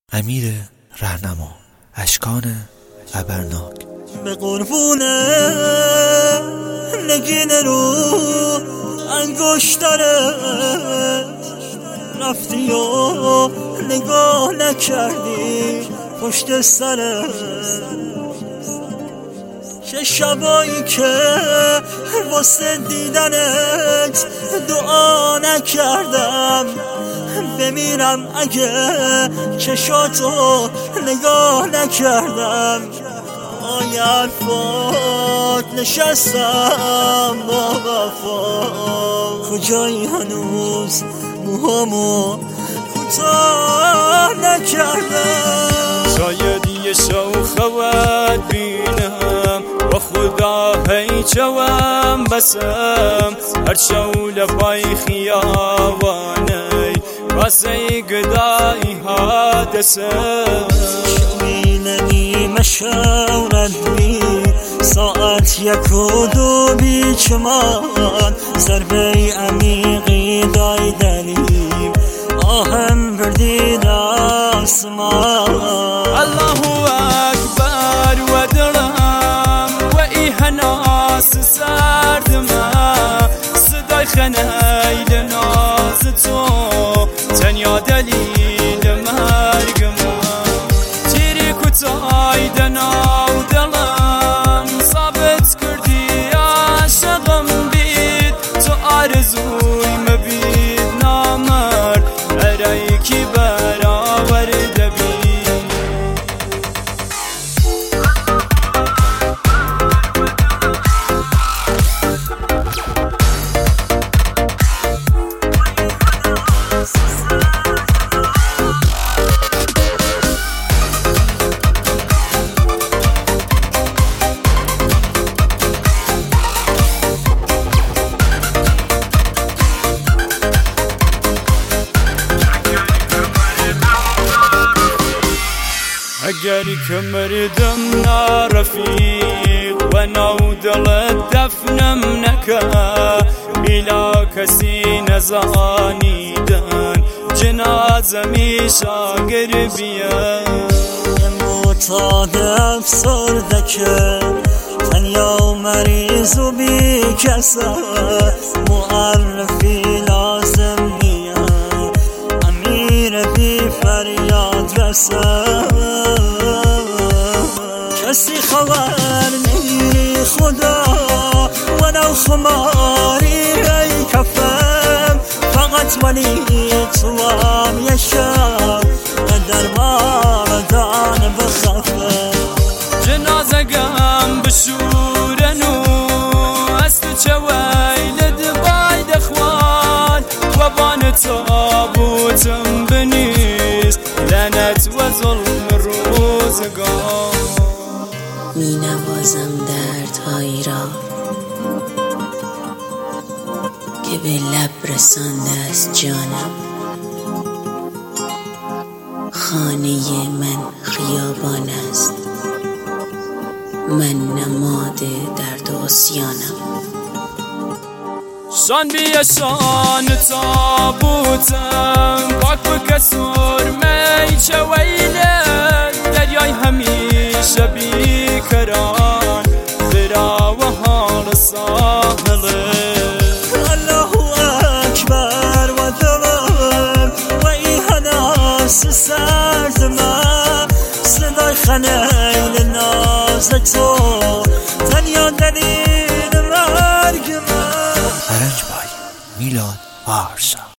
امیر رهنما، اشکان قبرناک. به قربون نگین رو انگشترت رفتی و نگاه نکردی پشت سرت، چه شبایی که واسه دیدنت دعا نکردم بمیرم اگه چشاتو نگاه نکردم. آی حرفات نشستم با وفا، کجایی هنوز موهامو کوتاه نکردم. شاید یه شوخوت بینم و خدا پیچوم بسم هر شو لبای خیابانی واسه گدایی حادثم. نیم شورد بی ساعت یک و دو بی چمان، ضربه عمیقی دای دلیم آهم بردید آسمان. الله اکبر و دلم و ای هناس سردمه صدای خنیل ناز تو تنیا دلیل مرگمه. تایدنا و دلم ثابت کردی عاشقم بید تو آرزوی مبید نامرد ارای کی برآورده بید. اگر که مردم نارفیق و نو دلت دفنم نکه بیلا کسی نزانیدن جنازمی شاگر بیا. معتاد افسرده که تنیا و مریض و بی کسه معرفی لازم نیه امیر بی فریاد رسه. کسی خبر نی خدا و نو خماری ای کفم فقط منی تو هم یه شب در مردان بخفم. جنازه گم بشورنو است چه ویلد باید خوان و بان تابوتم بنیست لعنت و ظلم روزگار. می نوازم دردهایی را که به لب رسانده است جانم. خانه من خیابان است، من نماد درد و عصیانم. شان بیشان تابوتم پاک بکه سرمه چه ویله دریای همیشه بیکران برا و حال ساحله. الله اکبر و دلم و ای هناس سردمه صدای خنیل ناز تو تنیا دلیل مرگمه. برنج بای میلاد وارسا.